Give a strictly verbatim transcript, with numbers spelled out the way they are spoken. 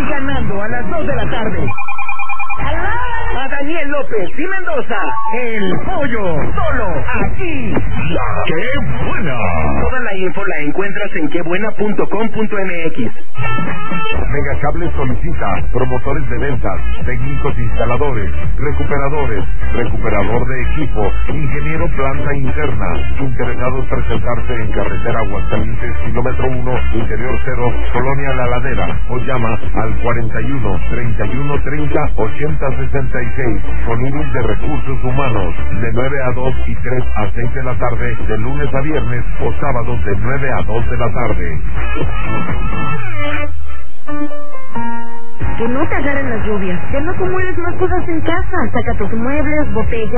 y ganando a las dos de la tarde. A Daniel López y Mendoza, El Pollo, solo aquí. La Qué Buena. Toda la info la encuentras en quebuena punto com punto m x. Megacable solicita promotores de ventas, técnicos instaladores, recuperadores, recuperador de equipo, ingeniero planta interna, interesados presentarse en carretera Aguascalientes, kilómetro uno, interior cero, Colonia La Ladera, o llama al cuarenta y uno, treinta y uno, treinta, ochenta, sesenta y seis, con Iris de Recursos Humanos, de nueve a dos y tres a seis de la tarde, de lunes a viernes, o sábados de nueve a dos de la tarde. Que no te agarren las lluvias, que no acumules más cosas en casa, saca tus muebles, botellas.